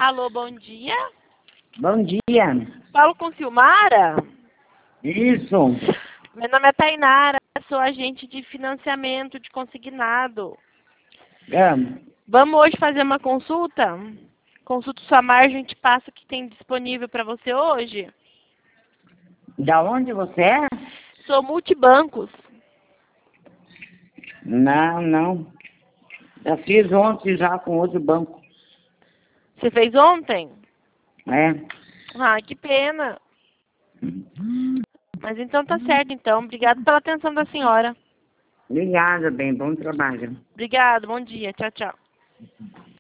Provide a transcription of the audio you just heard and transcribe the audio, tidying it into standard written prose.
Alô, bom dia. Bom dia. Falo com Silmara? Isso. Meu nome é Tainara, sou agente de financiamento de consignado. Vamos hoje fazer uma consulta? Consulta sua margem, a gente passa o que tem disponível para você hoje. Da onde você é? Sou multibancos. Não. Já fiz ontem já com outro banco. Você fez ontem? É. Ah, que pena. Mas então tá certo, então. Obrigada pela atenção da senhora. Obrigada, bem. Bom trabalho. Obrigado, bom dia. Tchau, tchau.